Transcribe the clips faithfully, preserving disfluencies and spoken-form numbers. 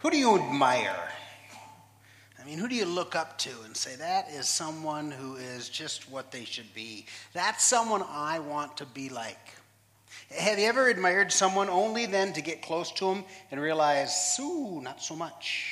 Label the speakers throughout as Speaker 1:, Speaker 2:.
Speaker 1: Who do you admire? I mean, who do you look up to and say, that is someone who is just what they should be? That's someone I want to be like. Have you ever admired someone only then to get close to them and realize, ooh, not so much?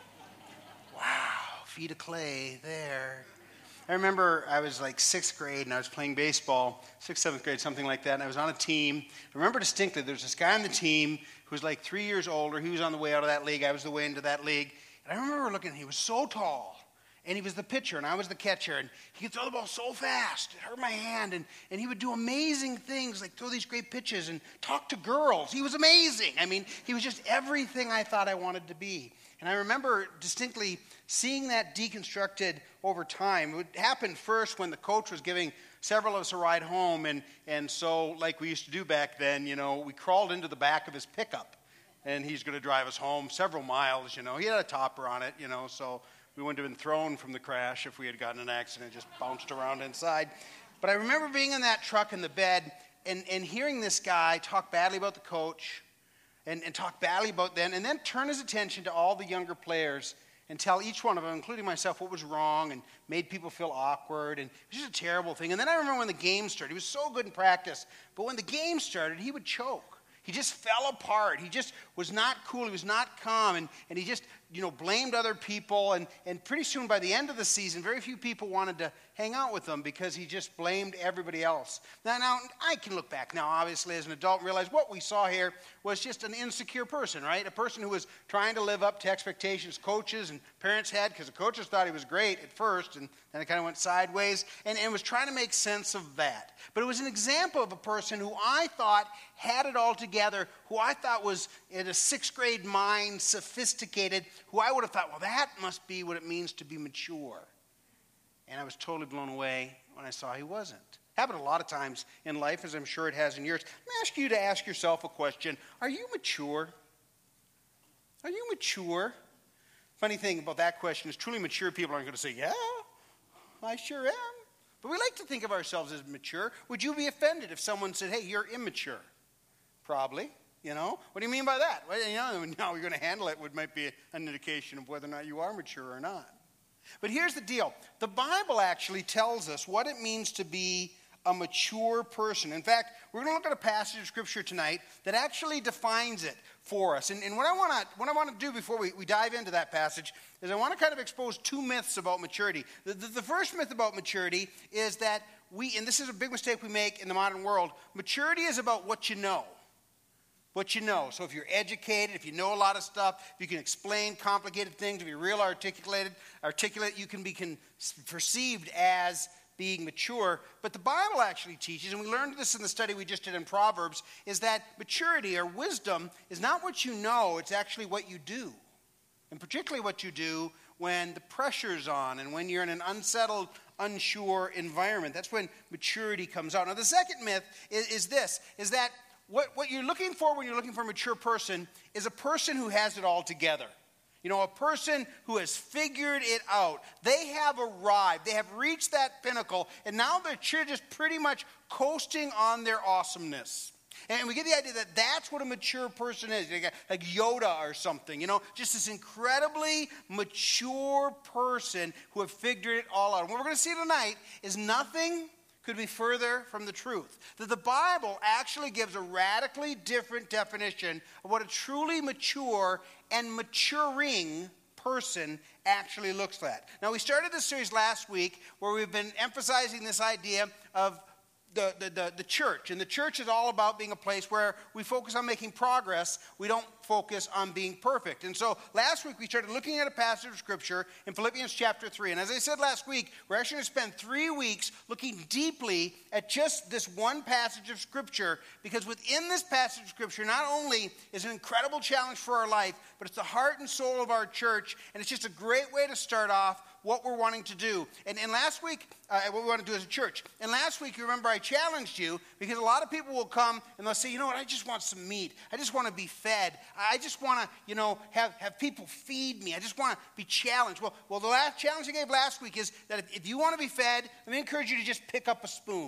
Speaker 1: Wow, feet of clay there. I remember I was like sixth grade and I was playing baseball, sixth, seventh grade, something like that, and I was on a team. I remember distinctly, there was this guy on the team who was like three years older. He was on the way out of that league. I was the way into that league. And I remember looking, he was so tall, and he was the pitcher, and I was the catcher, and he could throw the ball so fast. It hurt my hand, and, and he would do amazing things, like throw these great pitches and talk to girls. He was amazing. I mean, he was just everything I thought I wanted to be. And I remember distinctly seeing that deconstructed over time. It would happen first when the coach was giving several of us a ride home, and, and so like we used to do back then, you know, we crawled into the back of his pickup. And he's going to drive us home several miles, you know. He had a topper on it, you know, so we wouldn't have been thrown from the crash if we had gotten in an accident, just bounced around inside. But I remember being in that truck in the bed and, and hearing this guy talk badly about the coach and, and talk badly about them, and then turn his attention to all the younger players and tell each one of them, including myself, what was wrong and made people feel awkward. And it was just a terrible thing. And then I remember when the game started. He was so good in practice. But when the game started, he would choke. He just fell apart. He just was not cool. He was not calm. And, and he just, you know, blamed other people. And, and pretty soon by the end of the season, very few people wanted to hang out with him because he just blamed everybody else. Now, now I can look back now, obviously, as an adult and realize what we saw here was just an insecure person, right? A person who was trying to live up to expectations coaches and parents had, because the coaches thought he was great at first, and then it kind of went sideways, and, and was trying to make sense of that. But it was an example of a person who I thought had it all together, who I thought was in a sixth grade mind, sophisticated, who I would have thought, well, that must be what it means to be mature. And I was totally blown away when I saw he wasn't. Happened a lot of times in life, as I'm sure it has in yours. Let me ask you to ask yourself a question. Are you mature? Are you mature? Funny thing about that question is truly mature people aren't going to say, yeah, I sure am. But we like to think of ourselves as mature. Would you be offended if someone said, hey, you're immature? Probably. You know, what do you mean by that? Well, you know, how you're going to handle it would might be an indication of whether or not you are mature or not. But here's the deal. The Bible actually tells us what it means to be a mature person. In fact, we're going to look at a passage of Scripture tonight that actually defines it for us. And, and what I want to what I want to do before we, we dive into that passage is I want to kind of expose two myths about maturity. The, the, the first myth about maturity is that we, and this is a big mistake we make in the modern world, maturity is about what you know. What you know. So if you're educated, if you know a lot of stuff, if you can explain complicated things, if you're real articulated, articulate, you can be con- perceived as being mature. But the Bible actually teaches, and we learned this in the study we just did in Proverbs, is that maturity or wisdom is not what you know, it's actually what you do. And particularly what you do when the pressure's on and when you're in an unsettled, unsure environment. That's when maturity comes out. Now the second myth is, is this, is that What, what you're looking for when you're looking for a mature person is a person who has it all together. You know, a person who has figured it out. They have arrived. They have reached that pinnacle, and now they're just pretty much coasting on their awesomeness. And we get the idea that that's what a mature person is, like Yoda or something, you know, just this incredibly mature person who have figured it all out. And what we're going to see tonight is nothing could be further from the truth. That the Bible actually gives a radically different definition of what a truly mature and maturing person actually looks like. Now, we started this series last week where we've been emphasizing this idea of the, the, the, the church. And the church is all about being a place where we focus on making progress. We don't focus on being perfect. And so last week we started looking at a passage of Scripture in Philippians chapter three. And as I said last week, we're actually going to spend three weeks looking deeply at just this one passage of Scripture, because within this passage of Scripture not only is an incredible challenge for our life, but it's the heart and soul of our church, and it's just a great way to start off what we're wanting to do. And, and last week, uh, what we want to do as a church. And last week, you remember I challenged you, because a lot of people will come and they'll say, you know what, I just want some meat. I just want to be fed. I just want to, you know, have, have people feed me. I just want to be challenged. Well, well, the last challenge I gave last week is that if, if you want to be fed, let me encourage you to just pick up a spoon.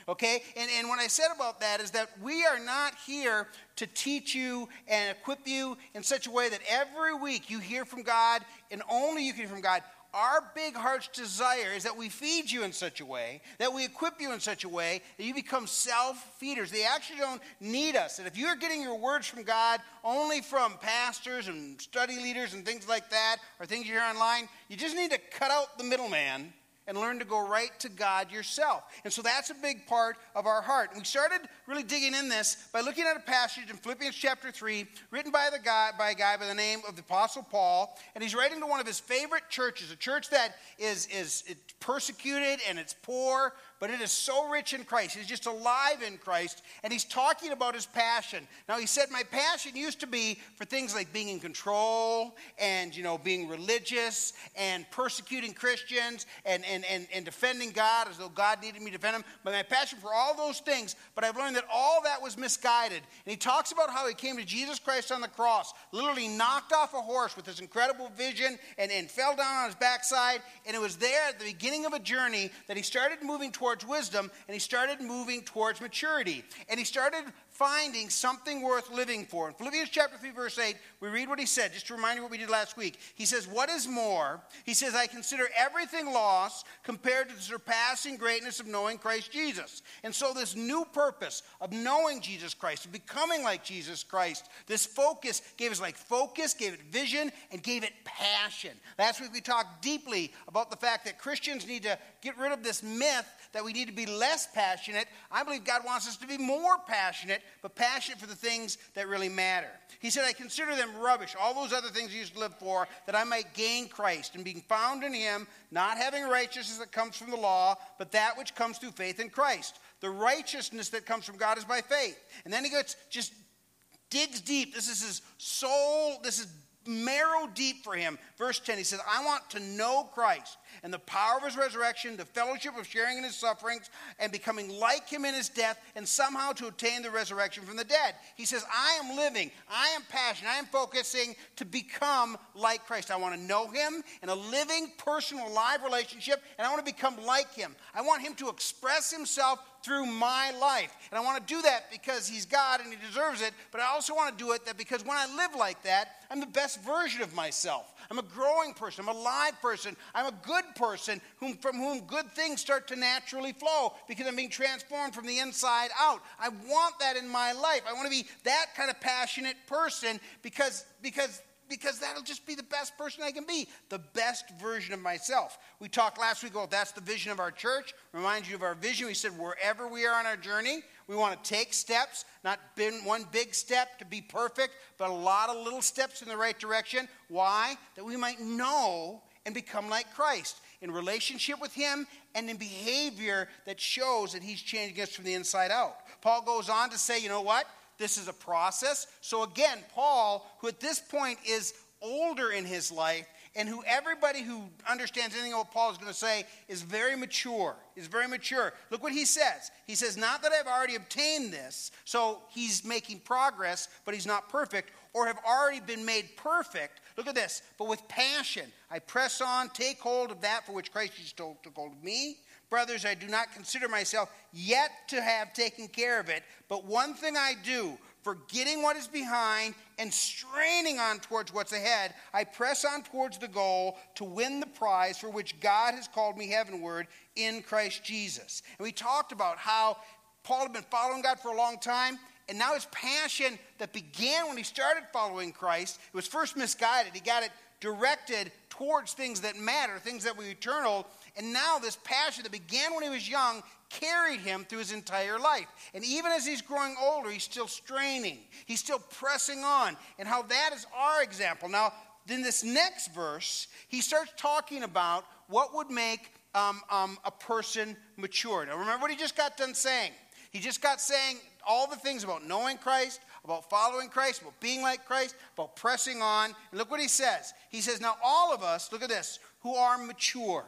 Speaker 1: Okay? And, and what I said about that is that we are not here to teach you and equip you in such a way that every week you hear from God and only you can hear from God. Our big heart's desire is that we feed you in such a way, that we equip you in such a way, that you become self-feeders. They actually don't need us. And if you're getting your words from God only from pastors and study leaders and things like that, or things you hear online, you just need to cut out the middleman and learn to go right to God yourself. And so that's a big part of our heart. And we started really digging in this by looking at a passage in Philippians chapter three, written by, the guy, by a guy by the name of the Apostle Paul. And he's writing to one of his favorite churches, a church that is, is persecuted and it's poor, but it is so rich in Christ. He's just alive in Christ. And he's talking about his passion. Now, he said, my passion used to be for things like being in control and, you know, being religious and persecuting Christians and, and, and, and defending God as though God needed me to defend him. But my passion for all those things, but I've learned that all that was misguided. And he talks about how he came to Jesus Christ on the cross, literally knocked off a horse with this incredible vision and, and fell down on his backside. And it was there at the beginning of a journey that he started moving towards wisdom, and he started moving towards maturity, and he started finding something worth living for. In Philippians chapter three, verse eight, we read what he said, just to remind you what we did last week. He says, what is more? He says, I consider everything lost compared to the surpassing greatness of knowing Christ Jesus. And so this new purpose of knowing Jesus Christ, of becoming like Jesus Christ, this focus gave us like focus, gave it vision, and gave it passion. Last week we talked deeply about the fact that Christians need to get rid of this myth that we need to be less passionate. I believe God wants us to be more passionate, but passionate for the things that really matter. He said, I consider them rubbish, all those other things I used to live for, that I might gain Christ, and being found in him, not having righteousness that comes from the law, but that which comes through faith in Christ. The righteousness that comes from God is by faith. And then he gets, just digs deep. This is his soul, this is marrow deep for him. Verse ten, he says, I want to know Christ and the power of his resurrection, the fellowship of sharing in his sufferings, and becoming like him in his death, and somehow to attain the resurrection from the dead. He says, I am living, I am passionate, I am focusing to become like Christ. I want to know him in a living, personal, live relationship, and I want to become like him. I want him to express himself through my life. And I want to do that because he's God and he deserves it, but I also want to do it that because when I live like that, I'm the best version of myself. I'm a growing person. I'm a live person. I'm a good person whom, from whom good things start to naturally flow because I'm being transformed from the inside out. I want that in my life. I want to be that kind of passionate person because, because, because that'll just be the best person I can be, the best version of myself. We talked last week about that's the vision of our church. Remind you of our vision. We said wherever we are on our journey, we want to take steps, not one big step to be perfect, but a lot of little steps in the right direction. Why? That we might know and become like Christ in relationship with him and in behavior that shows that he's changing us from the inside out. Paul goes on to say, you know what? This is a process. So again, Paul, who at this point is older in his life, and who everybody who understands anything what Paul is going to say is very mature, is very mature. Look what he says. He says, not that I've already obtained this, so he's making progress, but he's not perfect, or have already been made perfect. Look at this. But with passion, I press on, take hold of that for which Christ Jesus took hold of me. Brothers, I do not consider myself yet to have taken care of it, but one thing I do, forgetting what is behind and straining on towards what's ahead, I press on towards the goal to win the prize for which God has called me heavenward in Christ Jesus. And we talked about how Paul had been following God for a long time, and now his passion that began when he started following Christ, it was first misguided. He got it directed towards things that matter, things that were eternal. And now this passion that began when he was young carried him through his entire life. And even as he's growing older, he's still straining. He's still pressing on. And how that is our example. Now, in this next verse, he starts talking about what would make um, um, a person mature. Now, remember what he just got done saying. He just got saying all the things about knowing Christ, about following Christ, about being like Christ, about pressing on. And look what he says. He says, now all of us, look at this, who are mature.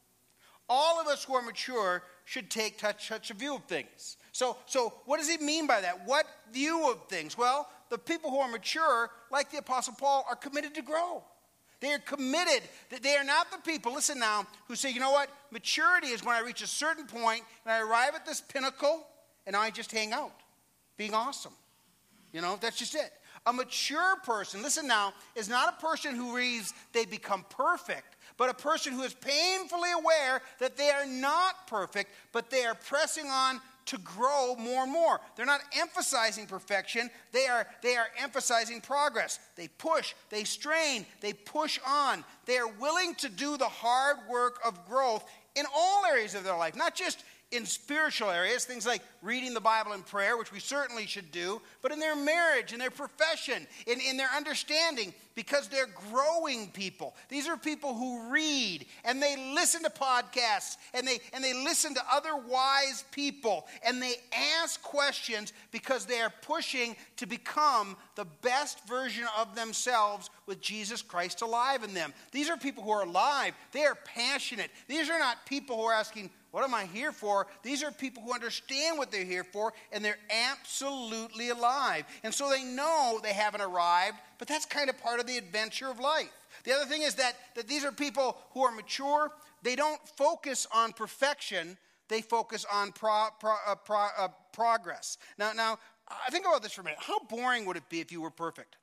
Speaker 1: All of us who are mature should take such, such a view of things. So, so what does he mean by that? What view of things? Well, the people who are mature, like the Apostle Paul, are committed to grow. They are committed. They are not the people, listen now, who say, you know what? Maturity is when I reach a certain point and I arrive at this pinnacle and I just hang out, being awesome. You know, that's just it. A mature person, listen now, is not a person who reads they become perfect, but a person who is painfully aware that they are not perfect, but they are pressing on to grow more and more. They're not emphasizing perfection. They are, they are emphasizing progress. They push, they strain, they push on. They are willing to do the hard work of growth in all areas of their life, not just in spiritual areas, things like reading the Bible and prayer, which we certainly should do, but in their marriage, in their profession, in, in their understanding, because they're growing people. These are people who read, and they listen to podcasts, and they, and they listen to other wise people, and they ask questions because they are pushing to become the best version of themselves with Jesus Christ alive in them. These are people who are alive. They are passionate. These are not people who are asking, what am I here for? These are people who understand what they're here for, and they're absolutely alive. And so they know they haven't arrived, but that's kind of part of the adventure of life. The other thing is that, that these are people who are mature. They don't focus on perfection. They focus on pro, pro, uh, pro, uh, progress. Now, now, I think about this for a minute. How boring would it be if you were perfect?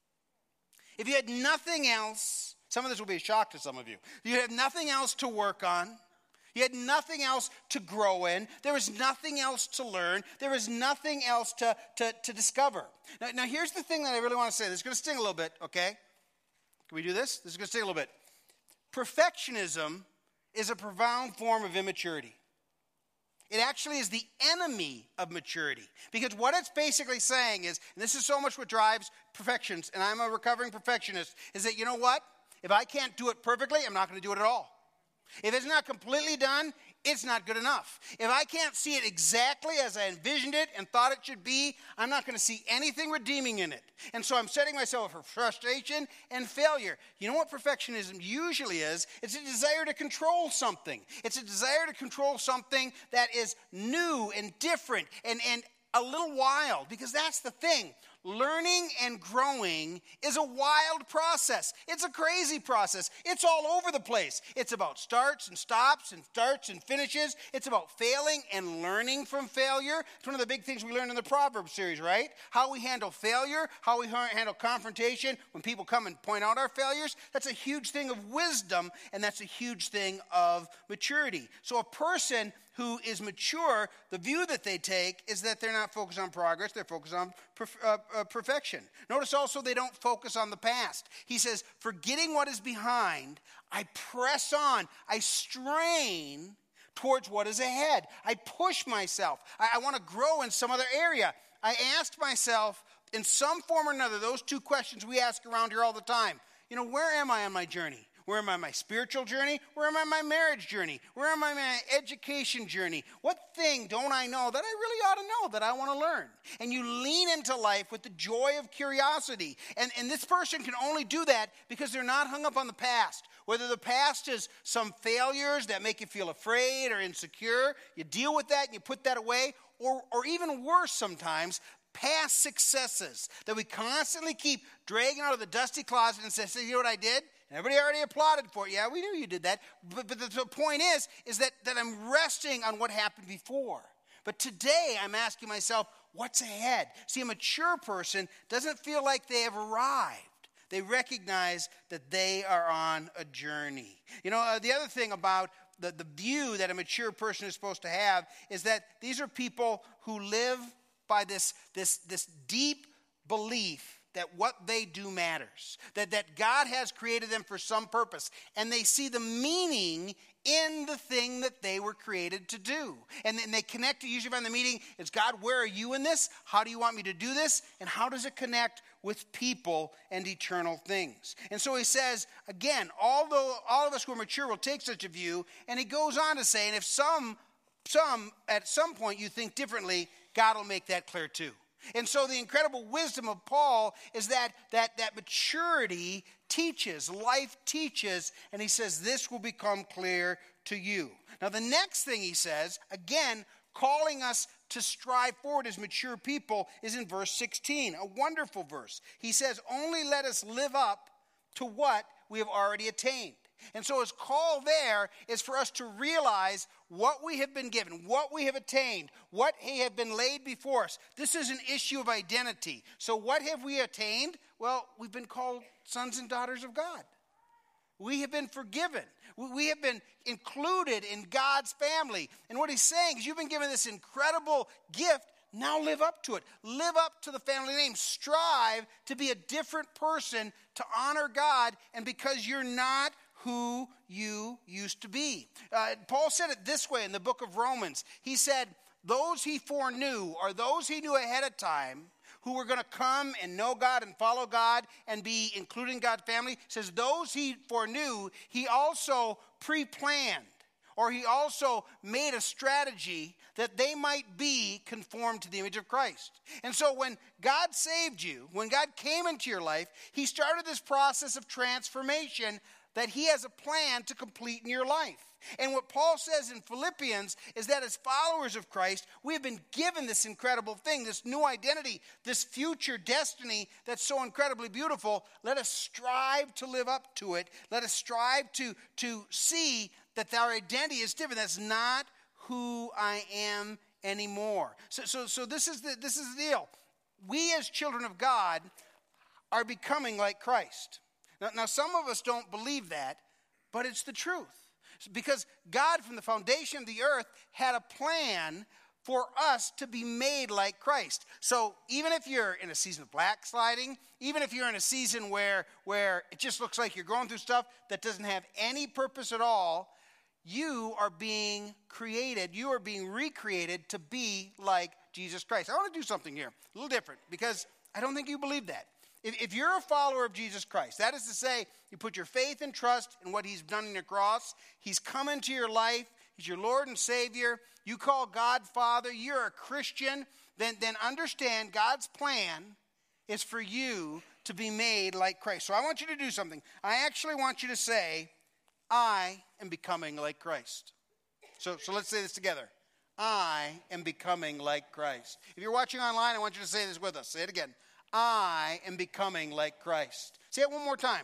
Speaker 1: If you had nothing else, some of this will be a shock to some of you. You had nothing else to work on. You had nothing else to grow in. There was nothing else to learn. There was nothing else to, to, to discover. Now, now, here's the thing that I really want to say. This is going to sting a little bit, okay? Can we do this? This is going to sting a little bit. Perfectionism is a profound form of immaturity. It actually is the enemy of maturity. Because what it's basically saying is, and this is so much what drives perfections, and I'm a recovering perfectionist, is that, you know what? If I can't do it perfectly, I'm not going to do it at all. If it's not completely done, it's not good enough. If I can't see it exactly as I envisioned it and thought it should be, I'm not going to see anything redeeming in it. And so I'm setting myself up for frustration and failure. You know what perfectionism usually is? It's a desire to control something. It's a desire to control something that is new and different and, and a little wild, because that's the thing. Learning and growing is a wild process. It's a crazy process. It's all over the place. It's about starts and stops and starts and finishes. It's about failing and learning from failure. It's one of the big things we learned in the Proverbs series, right? How we handle failure, how we handle confrontation when people come and point out our failures. That's a huge thing of wisdom, and that's a huge thing of maturity. So a person who is mature, the view that they take is that they're not focused on progress, they're focused on perf- uh, uh, perfection. Notice also they don't focus on the past. He says, forgetting what is behind, I press on, I strain towards what is ahead. I push myself. I, I want to grow in some other area. I asked myself in some form or another, those two questions we ask around here all the time. You know, where am I on my journey? Where am I on my spiritual journey? Where am I on my marriage journey? Where am I on my education journey? What thing don't I know that I really ought to know that I want to learn? And you lean into life with the joy of curiosity. And, and this person can only do that because they're not hung up on the past. Whether the past is some failures that make you feel afraid or insecure, you deal with that and you put that away. Or, or even worse sometimes, past successes that we constantly keep dragging out of the dusty closet and say, so you know what I did? And everybody already applauded for it. Yeah, we knew you did that. But, but the, the point is, is that, that I'm resting on what happened before. But today I'm asking myself, what's ahead? See, a mature person doesn't feel like they have arrived. They recognize that they are on a journey. You know, uh, the other thing about the, the view that a mature person is supposed to have is that these are people who live by this, this, this deep belief that what they do matters, that, that God has created them for some purpose, and they see the meaning in the thing that they were created to do. And then they connect, usually around the meeting, it's God, where are you in this? How do you want me to do this? And how does it connect with people and eternal things? And so he says, again, although all of us who are mature will take such a view, and he goes on to say, and if some, some at some point you think differently, God will make that clear too. And so the incredible wisdom of Paul is that, that, that maturity teaches, life teaches, and he says this will become clear to you. Now the next thing he says, again, calling us to strive forward as mature people, is in verse sixteen, a wonderful verse. He says, only let us live up to what we have already attained. And so his call there is for us to realize what we have been given, what we have attained, what have been laid before us. This is an issue of identity. So what have we attained? Well, we've been called sons and daughters of God. We have been forgiven. We have been included in God's family. And what he's saying is you've been given this incredible gift. Now live up to it. Live up to the family name. Strive to be a different person to honor God. And because you're not who you used to be. Uh, Paul said it this way in the book of Romans. He said, those he foreknew, or those he knew ahead of time, who were going to come and know God and follow God and be included in God's family, says those he foreknew, he also pre-planned, or he also made a strategy that they might be conformed to the image of Christ. And so when God saved you, when God came into your life, he started this process of transformation that he has a plan to complete in your life. And what Paul says in Philippians is that as followers of Christ, we have been given this incredible thing, this new identity, this future destiny that's so incredibly beautiful. Let us strive to live up to it. Let us strive to, to see that our identity is different. That's not who I am anymore. So, so, so this is the, this is the deal. We as children of God are becoming like Christ. Now, now, some of us don't believe that, but it's the truth. Because God, from the foundation of the earth, had a plan for us to be made like Christ. So even if you're in a season of backsliding, even if you're in a season where, where it just looks like you're going through stuff that doesn't have any purpose at all, you are being created, you are being recreated to be like Jesus Christ. I want to do something here, a little different, because I don't think you believe that. If you're a follower of Jesus Christ, that is to say, you put your faith and trust in what he's done on the cross, he's come into your life, he's your Lord and Savior, you call God Father, you're a Christian, then, then understand God's plan is for you to be made like Christ. So I want you to do something. I actually want you to say, I am becoming like Christ. So, so let's say this together. I am becoming like Christ. If you're watching online, I want you to say this with us. Say it again. I am becoming like Christ. Say it one more time.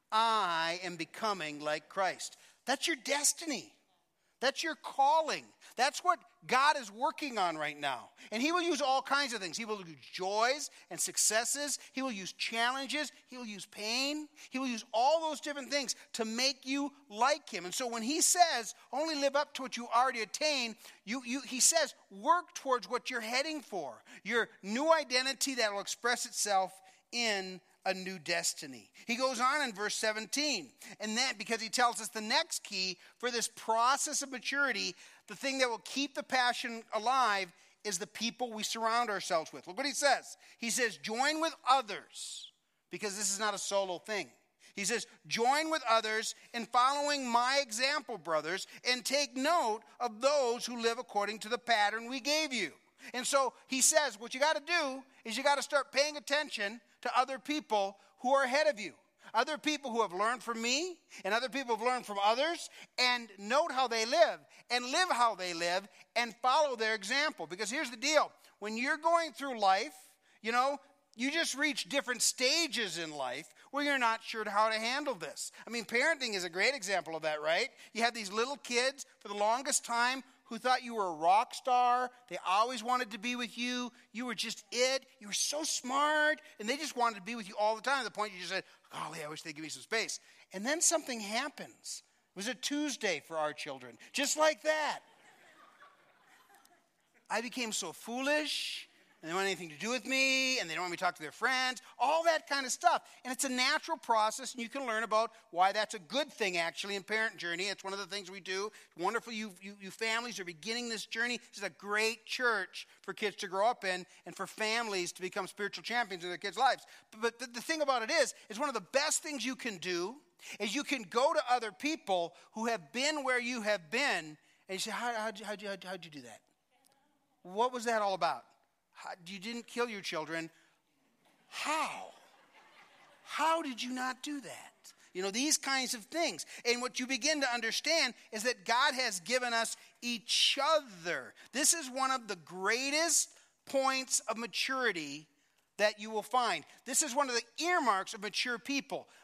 Speaker 1: I am becoming like Christ. That's your destiny. That's your calling. That's what God is working on right now. And he will use all kinds of things. He will use joys and successes. He will use challenges. He will use pain. He will use all those different things to make you like him. And so when he says, only live up to what you already attained, you, you, he says, work towards what you're heading for. Your new identity that will express itself in a new destiny. He goes on in verse seventeen, and that because he tells us the next key for this process of maturity, the thing that will keep the passion alive is the people we surround ourselves with. Look what he says. He says, join with others, because this is not a solo thing. He says, join with others in following my example, brothers, and take note of those who live according to the pattern we gave you. And so he says, what you got to do is you got to start paying attention to other people who are ahead of you. Other people who have learned from me and other people have learned from others, and note how they live and live how they live and follow their example. Because here's the deal. When you're going through life, you know, you just reach different stages in life where you're not sure how to handle this. I mean, parenting is a great example of that, right? You have these little kids for the longest time who thought you were a rock star. They always wanted to be with you. You were just it. You were so smart. And they just wanted to be with you all the time, to the point you just said, golly, I wish they'd give me some space. And then something happens. It was a Tuesday for our children. Just like that. I became so foolish. And they don't want anything to do with me, and they don't want me to talk to their friends, all that kind of stuff. And it's a natural process, and you can learn about why that's a good thing, actually, in Parent Journey. It's one of the things we do. It's wonderful you, you, you families are beginning this journey. This is a great church for kids to grow up in and for families to become spiritual champions in their kids' lives. But, but the thing about it is, is one of the best things you can do is you can go to other people who have been where you have been, and you say, How, how'd, you, how'd, you, how'd you do that? What was that all about? How, you didn't kill your children. How? How did you not do that? You know, these kinds of things. And what you begin to understand is that God has given us each other. This is one of the greatest points of maturity that you will find. This is one of the earmarks of mature people.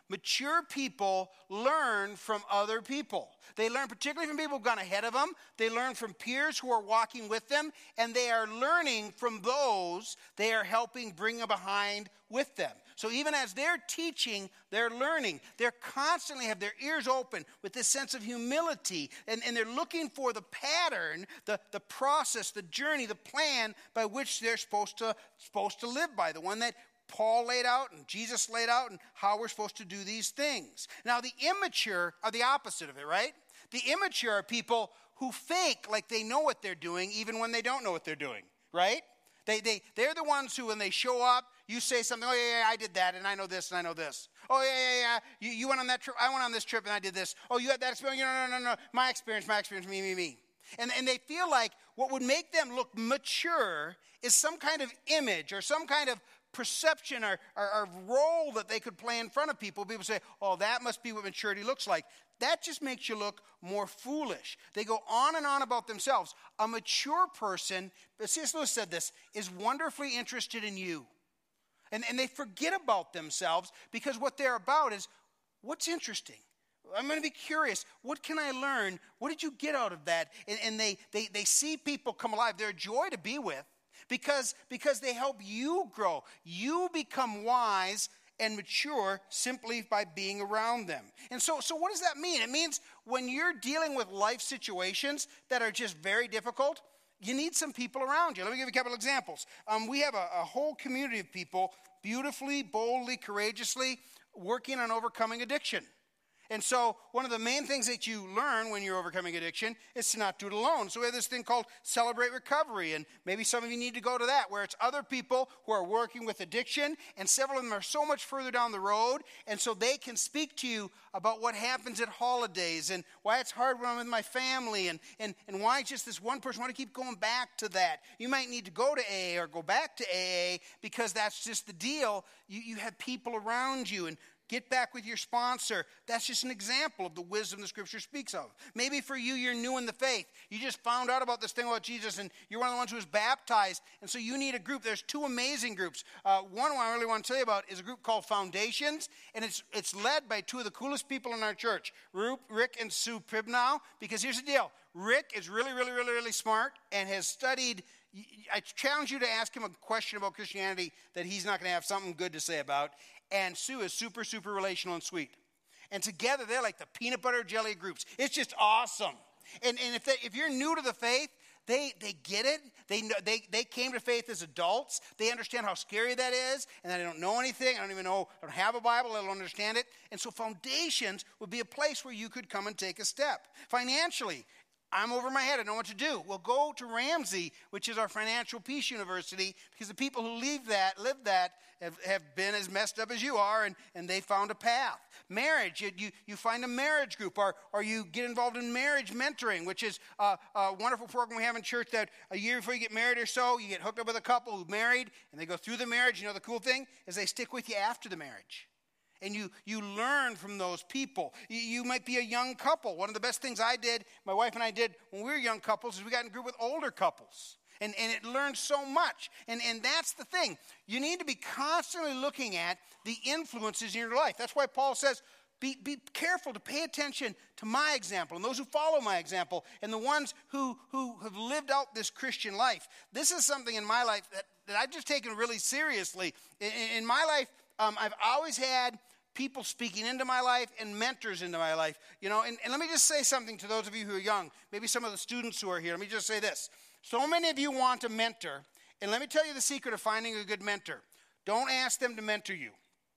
Speaker 1: Mature people learn from other people. They learn particularly from people who've gone ahead of them. They learn from peers who are walking with them. And they are learning from those they are helping bring behind with them. So even as they're teaching, they're learning. They're constantly have their ears open with this sense of humility. And, and they're looking for the pattern, the, the process, the journey, the plan by which they're supposed to, supposed to live by. The one that Paul laid out and Jesus laid out and how we're supposed to do these things. Now, the immature are the opposite of it, right? The immature are people who fake like they know what they're doing even when they don't know what they're doing, right? They, they, they're the ones who, when they show up, you say something, oh, yeah, yeah, I did that, and I know this, and I know this. Oh, yeah, yeah, yeah, you, you went on that trip, I went on this trip, and I did this. Oh, you had that experience? No, no, no, no, my experience, my experience, me, me, me. And, and they feel like what would make them look mature is some kind of image or some kind of perception or, or, or role that they could play in front of people. People say, oh, that must be what maturity looks like. That just makes you look more foolish. They go on and on about themselves. A mature person, C S Lewis said this, is wonderfully interested in you. And, and they forget about themselves because what they're about is, what's interesting? I'm going to be curious. What can I learn? What did you get out of that? And, and they, they, they see people come alive. They're a joy to be with. Because, because they help you grow. You become wise and mature simply by being around them. And so, so what does that mean? It means when you're dealing with life situations that are just very difficult, you need some people around you. Let me give you a couple examples. Um, we have a, a whole community of people beautifully, boldly, courageously working on overcoming addiction. And so one of the main things that you learn when you're overcoming addiction is to not do it alone. So we have this thing called Celebrate Recovery, and maybe some of you need to go to that, where it's other people who are working with addiction, and several of them are so much further down the road, and so they can speak to you about what happens at holidays and why it's hard when I'm with my family, and, and, and why just this one person, I want to keep going back to that. You might need to go to A A or go back to A A because that's just the deal. You, you have people around you, and get back with your sponsor. That's just an example of the wisdom the Scripture speaks of. Maybe for you, you're new in the faith. You just found out about this thing about Jesus, and you're one of the ones who was baptized, and so you need a group. There's two amazing groups. Uh, one I really want to tell you about is a group called Foundations, and it's it's led by two of the coolest people in our church, Rick and Sue Pribnow, because here's the deal. Rick is really, really, really, really smart and has studied. I challenge you to ask him a question about Christianity that he's not going to have something good to say about. And Sue is super, super relational and sweet. And together, they're like the peanut butter jelly groups. It's just awesome. And, and if, they, if you're new to the faith, they, they get it. They, know, they, they came to faith as adults. They understand how scary that is, and that I don't know anything. I don't even know, I don't have a Bible. I don't understand it. And so Foundations would be a place where you could come and take a step. Financially, I'm over my head. I don't know what to do. Well, go to Ramsey, which is our financial peace university, because the people who leave that, live that, have, have been as messed up as you are, and, and they found a path. Marriage, you, you, you find a marriage group, or, or you get involved in marriage mentoring, which is a, a wonderful program we have in church that a year before you get married or so, you get hooked up with a couple who married, and they go through the marriage. You know, the cool thing is they stick with you after the marriage. And you, you learn from those people. You, you might be a young couple. One of the best things I did, my wife and I did when we were young couples, is we got in a group with older couples. And, and it learned so much. And, and that's the thing. You need to be constantly looking at the influences in your life. That's why Paul says, be, be careful to pay attention to my example and those who follow my example and the ones who, who have lived out this Christian life. This is something in my life that, that I've just taken really seriously. In, in my life, um, I've always had people speaking into my life and mentors into my life. You know, and, and let me just say something to those of you who are young, maybe some of the students who are here. Let me just say this. So many of you want a mentor, and let me tell you the secret of finding a good mentor. Don't ask them to mentor you.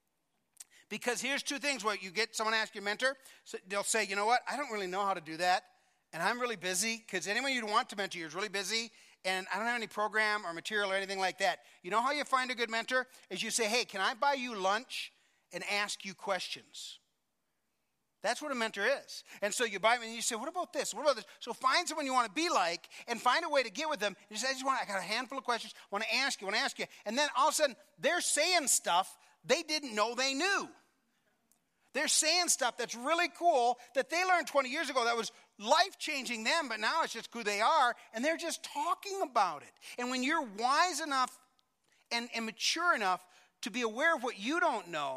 Speaker 1: Because here's two things. Where you get someone ask you a mentor, so they'll say, you know what, I don't really know how to do that, and I'm really busy, because anyone you'd want to mentor you is really busy, and I don't have any program or material or anything like that. You know how you find a good mentor? Is you say, hey, can I buy you lunch and ask you questions? That's what a mentor is. And so you buy them and you say, what about this? What about this? So find someone you want to be like and find a way to get with them. You say, I just want, I got a handful of questions. I want to ask you, I want to ask you. And then all of a sudden, they're saying stuff they didn't know they knew. They're saying stuff that's really cool that they learned twenty years ago that was life-changing them, but now it's just who they are, and they're just talking about it. And when you're wise enough and, and mature enough to be aware of what you don't know,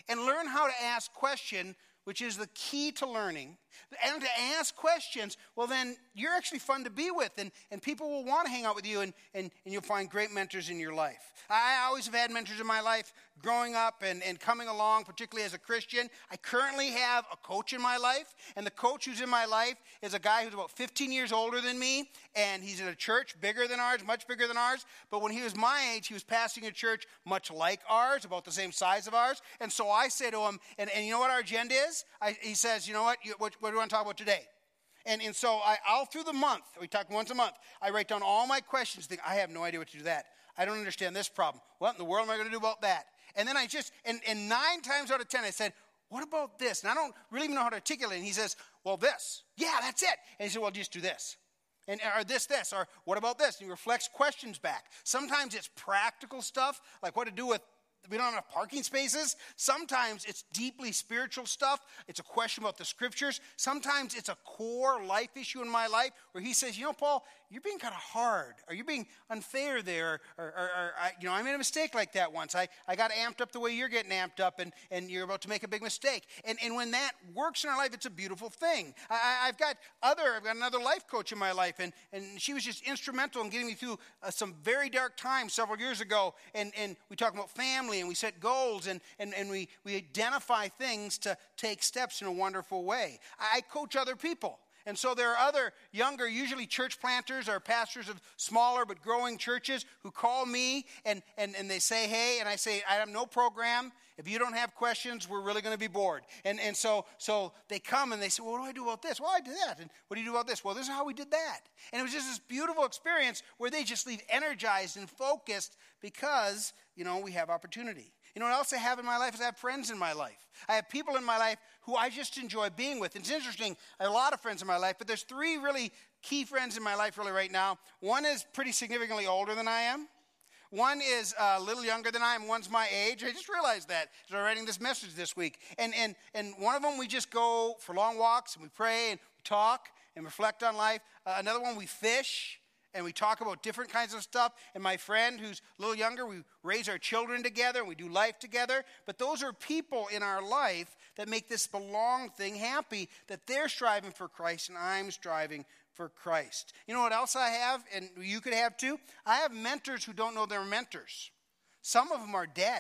Speaker 1: and learn how to ask questions, which is the key to learning, and to ask questions, well, then you're actually fun to be with, and, and people will want to hang out with you, and, and, and you'll find great mentors in your life. I always have had mentors in my life growing up and, and coming along, particularly as a Christian. I currently have a coach in my life, and the coach who's in my life is a guy who's about fifteen years older than me, and he's in a church bigger than ours, much bigger than ours, but when he was my age, he was pastoring a church much like ours, about the same size of ours, and so I say to him, and, and you know what our agenda is? I, he says, you know what, you, what, what do you want to talk about today? And, and so I, all through the month, we talk once a month, I write down all my questions, think, I have no idea what to do with that. I don't understand this problem. What in the world am I going to do about that? And then I just, and, and nine times out of ten, I said, what about this? And I don't really even know how to articulate it. And he says, well, this. Yeah, that's it. And he said, well, just do this. And or this, this, or what about this? And he reflects questions back. Sometimes it's practical stuff, like what to do with, we don't have enough parking spaces. Sometimes it's deeply spiritual stuff. It's a question about the scriptures. Sometimes it's a core life issue in my life where he says, you know, Paul, you're being kind of hard, or you're being unfair there, or, or, or I, you know, I made a mistake like that once. I, I got amped up the way you're getting amped up, and, and you're about to make a big mistake. And, and when that works in our life, it's a beautiful thing. I, I've got other, I've got another life coach in my life, and, and she was just instrumental in getting me through uh, some very dark times several years ago. And, and we talk about family, and we set goals, and, and, and we, we identify things to take steps in a wonderful way. I coach other people. And so there are other younger, usually church planters or pastors of smaller but growing churches who call me and, and, and they say, hey, and I say, I have no program. If you don't have questions, we're really going to be bored. And, and so, so they come and they say, well, what do I do about this? Well, I did that. And what do you do about this? Well, this is how we did that. And it was just this beautiful experience where they just leave energized and focused because, you know, we have opportunity. You know what else I have in my life is I have friends in my life. I have people in my life who I just enjoy being with. It's interesting, I have a lot of friends in my life, but there's three really key friends in my life really right now. One is pretty significantly older than I am. One is a little younger than I am. One's my age. I just realized that as I was writing this message this week. And, and, and one of them, we just go for long walks and we pray and we talk and reflect on life. Uh, another one, we fish. And we talk about different kinds of stuff. And my friend who's a little younger, we raise our children together and we do life together. But those are people in our life that make this belong thing happy, that they're striving for Christ and I'm striving for Christ. You know what else I have, and you could have too? I have mentors who don't know they're mentors. Some of them are dead.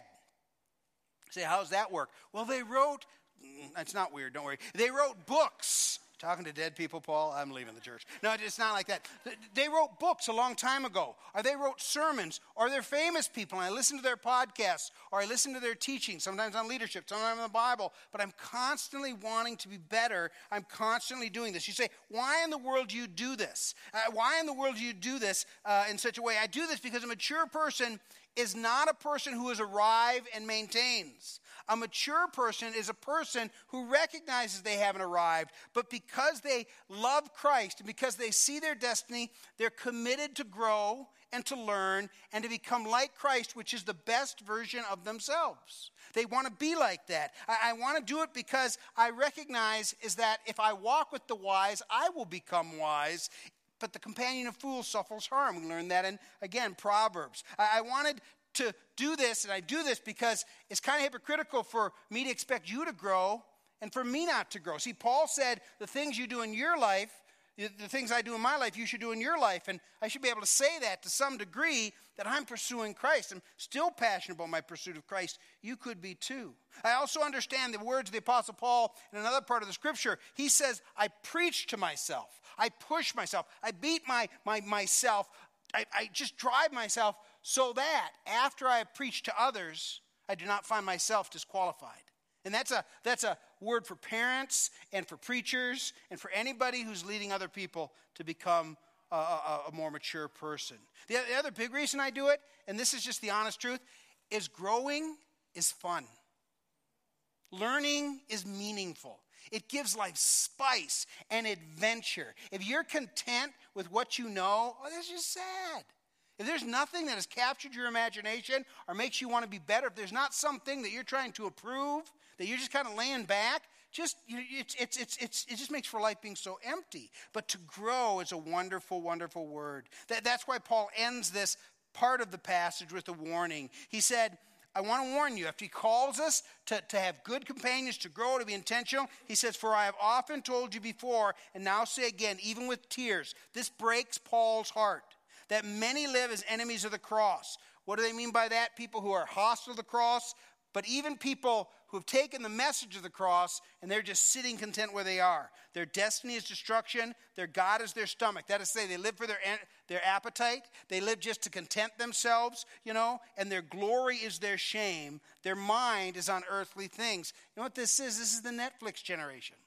Speaker 1: Say, how does that work? Well, they wrote, it's not weird, don't worry. They wrote books. Talking to dead people, Paul, I'm leaving the church. No, it's not like that. They wrote books a long time ago, or they wrote sermons, or they're famous people, and I listen to their podcasts, or I listen to their teaching, sometimes on leadership, sometimes on the Bible, but I'm constantly wanting to be better. I'm constantly doing this. You say, why in the world do you do this? Uh, why in the world do you do this uh, in such a way? I do this because a mature person is not a person who has arrived and maintains. A mature person is a person who recognizes they haven't arrived, but because they love Christ and because they see their destiny, they're committed to grow and to learn and to become like Christ, which is the best version of themselves. They want to be like that. I, I want to do it because I recognize is that if I walk with the wise, I will become wise. But the companion of fools suffers harm. We learned that in, again, Proverbs. I, I wanted to do this, and I do this because it's kind of hypocritical for me to expect you to grow and for me not to grow. See, Paul said the things you do in your life, the things I do in my life, you should do in your life. And I should be able to say that to some degree that I'm pursuing Christ. I'm still passionate about my pursuit of Christ. You could be too. I also understand the words of the Apostle Paul in another part of the scripture. He says, I preach to myself. I push myself. I beat my, my myself. I, I just drive myself so that after I have preached to others, I do not find myself disqualified. And that's a that's a word for parents and for preachers and for anybody who's leading other people to become a, a, a more mature person. The, the other big reason I do it, and this is just the honest truth, is growing is fun. Learning is meaningful. It gives life spice and adventure. If you're content with what you know, oh, that's just sad. If there's nothing that has captured your imagination or makes you want to be better, if there's not something that you're trying to approve, that you're just kind of laying back, just it's it's it's it's it just makes for life being so empty. But to grow is a wonderful, wonderful word. That, that's why Paul ends this part of the passage with a warning. He said, I want to warn you, after he calls us to, to have good companions, to grow, to be intentional, he says, for I have often told you before, and now say again, even with tears. This breaks Paul's heart, that many live as enemies of the cross. What do they mean by that? People who are hostile to the cross, but even people who have taken the message of the cross and they're just sitting content where they are. Their destiny is destruction. Their God is their stomach. That is to say, they live for their, their appetite. They live just to content themselves, you know, and their glory is their shame. Their mind is on earthly things. You know what this is? This is the Netflix generation.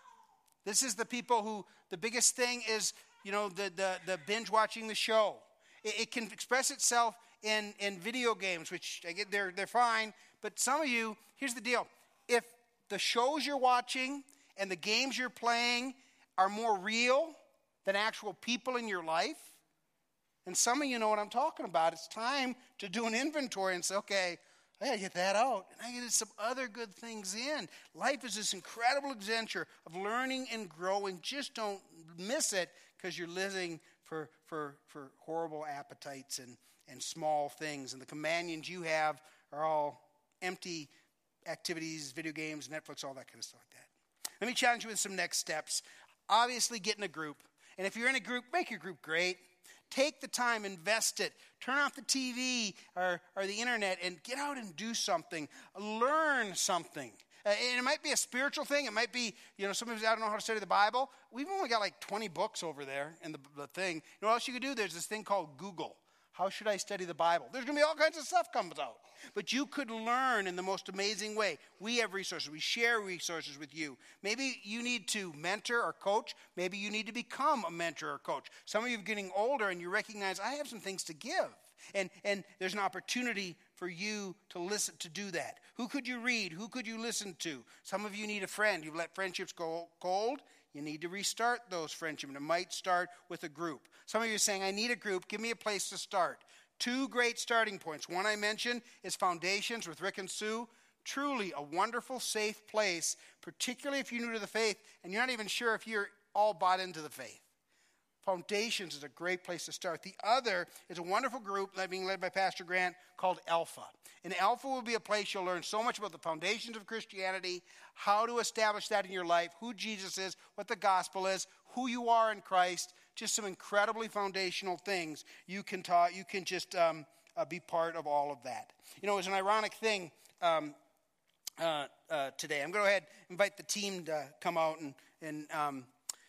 Speaker 1: This is the people who, the biggest thing is, you know, the, the, the binge watching the show. It, it can express itself in, in video games, which I get, they're, they're fine. But some of you, here's the deal. If the shows you're watching and the games you're playing are more real than actual people in your life, and some of you know what I'm talking about, it's time to do an inventory and say, okay, I got to get that out, and I got to get some other good things in. Life is this incredible adventure of learning and growing. Just don't miss it because you're living for, for, for horrible appetites and, and small things. And the companions you have are all empty activities, video games, Netflix, all that kind of stuff like that. Let me challenge you with some next steps. Obviously, get in a group. And if you're in a group, make your group great. Take the time, invest it. Turn off the T V or, or the internet and get out and do something. Learn something. Uh, and it might be a spiritual thing. It might be, you know, sometimes I don't know how to study the Bible. We've only got like twenty books over there in the, the thing. You know what else you could do? There's this thing called Google. How should I study the Bible? There's going to be all kinds of stuff comes out. But you could learn in the most amazing way. We have resources. We share resources with you. Maybe you need to mentor or coach. Maybe you need to become a mentor or coach. Some of you are getting older and you recognize, I have some things to give. And, and there's an opportunity for you to listen, to do that. Who could you read? Who could you listen to? Some of you need a friend. You've let friendships go cold. You need to restart those friendships. And it might start with a group. Some of you are saying, I need a group. Give me a place to start. Two great starting points. One I mentioned is Foundations with Rick and Sue. Truly a wonderful, safe place, particularly if you're new to the faith and you're not even sure if you're all bought into the faith. Foundations is a great place to start. The other is a wonderful group being led by Pastor Grant called Alpha. And Alpha will be a place you'll learn so much about the foundations of Christianity, how to establish that in your life, who Jesus is, what the gospel is, who you are in Christ, just some incredibly foundational things you can ta- you can just um, uh, be part of all of that. You know, it's an ironic thing um, uh, uh, today. I'm going to go ahead and invite the team to come out and, and um,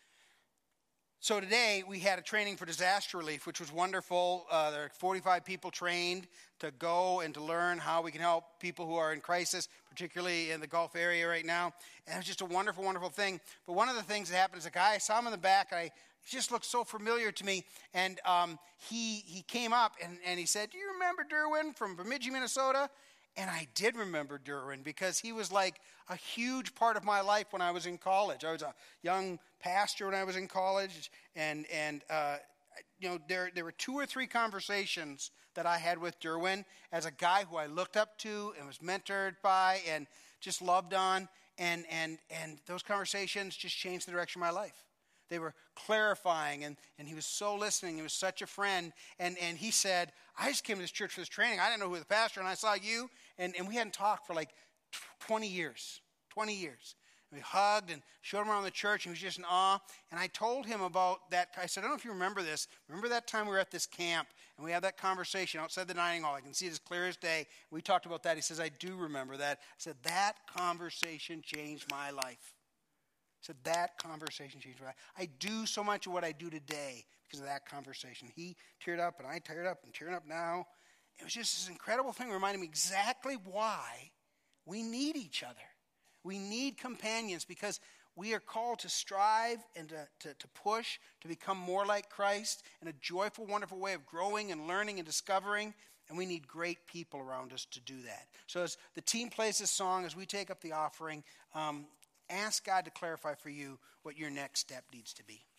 Speaker 1: So today we had a training for disaster relief, which was wonderful. Uh, there are forty-five people trained to go and to learn how we can help people who are in crisis, particularly in the Gulf area right now. And it was just a wonderful, wonderful thing. But one of the things that happened is a guy, I saw him in the back, and I, he just looked so familiar to me. And um, he he came up and, and he said, do you remember Derwin from Bemidji, Minnesota? And I did remember Derwin because he was like a huge part of my life when I was in college. I was a young pastor when I was in college, and and uh, you know there there were two or three conversations that I had with Derwin as a guy who I looked up to and was mentored by and just loved on, and and and those conversations just changed the direction of my life. They were clarifying, and, and he was so listening. He was such a friend. And, and he said, I just came to this church for this training. I didn't know who was the pastor, and I saw you. And, and we hadn't talked for like twenty years. twenty years. And we hugged and showed him around the church, and he was just in awe. And I told him about that. I said, I don't know if you remember this. Remember that time we were at this camp, and we had that conversation outside the dining hall. I can see it as clear as day. We talked about that. He says, I do remember that. I said, that conversation changed my life. So that conversation changed my life. I do so much of what I do today because of that conversation. He teared up and I teared up and tearing up now. It was just this incredible thing reminding me exactly why we need each other. We need companions because we are called to strive and to, to, to push to become more like Christ in a joyful, wonderful way of growing and learning and discovering. And we need great people around us to do that. So as the team plays this song, as we take up the offering, um, ask God to clarify for you what your next step needs to be.